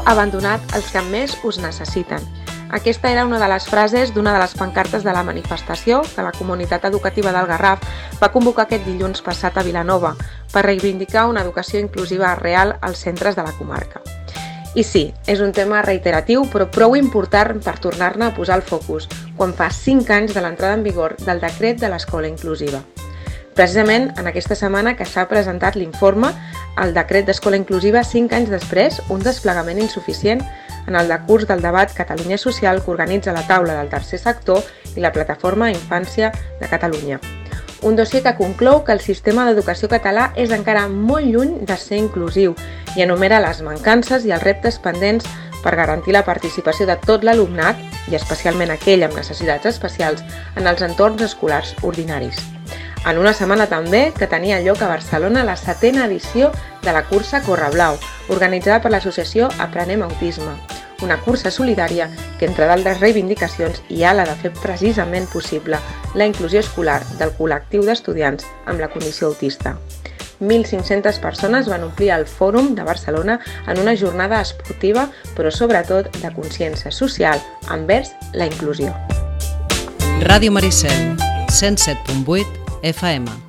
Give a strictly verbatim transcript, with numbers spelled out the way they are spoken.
abandonat els que més us necessiten. Aquesta era una de les frases d'una de les pancartes de la manifestació que la comunitat educativa del Garraf va convocar aquest dilluns passat a Vilanova per reivindicar una educació inclusiva real als centres de la comarca. I sí, és un tema reiteratiu però prou important per tornar-ne a posar el focus quan fa cinc anys de l'entrada en vigor del decret de l'escola inclusiva. Precisament en aquesta setmana que s'ha presentat l'informe, el decret d'escola inclusiva cinc anys després, un desplegament insuficient en el decurs del debat Catalunya Social que organitza la taula del tercer sector i la plataforma Infància de Catalunya. Un dossier que conclou que el sistema d'educació català és encara molt lluny de ser inclusiu i enumera les mancances i els reptes pendents per garantir la participació de tot l'alumnat, i especialment aquell amb necessitats especials, en els entorns escolars ordinaris. En una setmana també que tenia lloc a Barcelona la setena edició de la cursa Correblau, organitzada per l'associació Aprenem Autisme, una cursa solidària que, entre d'altres reivindicacions, hi ha la de fer precisament possible la inclusió escolar del col·lectiu d'estudiants amb la condició autista. mil cinc-centes persones van omplir el Fòrum de Barcelona en una jornada esportiva, però sobretot de consciència social envers la inclusió. Ràdio Maricel, cent set punt vuit F M.